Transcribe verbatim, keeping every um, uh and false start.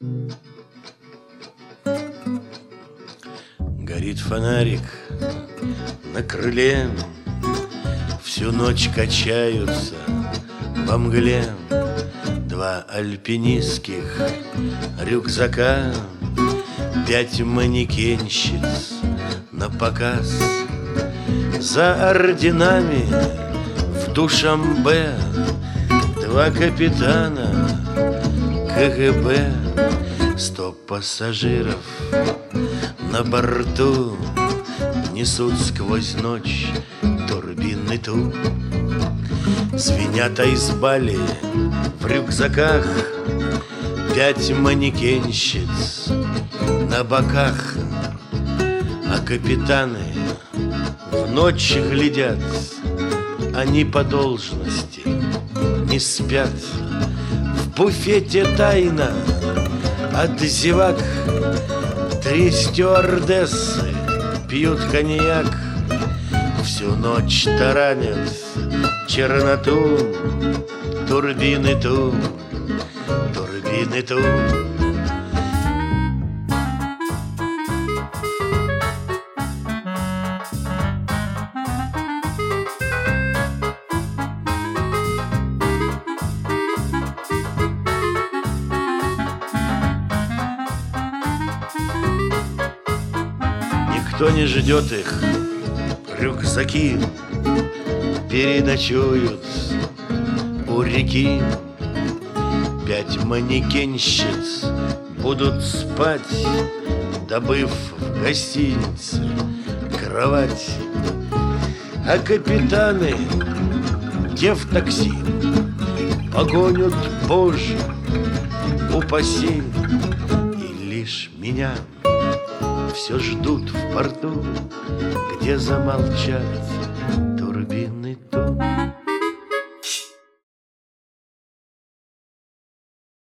Горит фонарик на крыле, всю ночь качаются во мгле два альпинистских рюкзака, пять манекенщиц на показ. За орденами в Душанбе два капитана ка гэ бэ. Сто пассажиров на борту несут сквозь ночь турбины ту. Звенят айсбали в рюкзаках, пять манекенщиц на боках. А капитаны в ночь глядят, они по должности не спят. В буфете тайна от зевак три стюардессы пьют коньяк. Всю ночь таранят черноту, турбины ту, турбины ту. Никто не ждет их, рюкзаки переночуют у реки. Пять манекенщиц будут спать, добыв в гостинице кровать. А капитаны, те в такси, погонят позже, упаси. И лишь меня все ждут в порту, где замолчат турбины ту.